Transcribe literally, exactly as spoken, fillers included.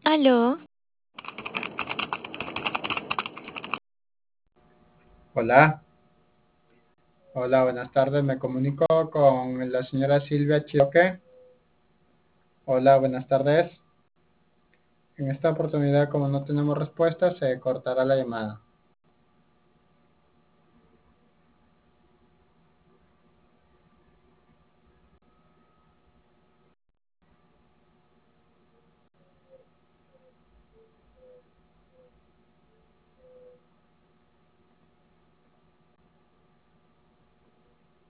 Aló, Hola, hola, buenas tardes. Me comunico con la señora Silvia Chioque. Hola, buenas tardes. En esta oportunidad, como no tenemos respuesta, se cortará la llamada.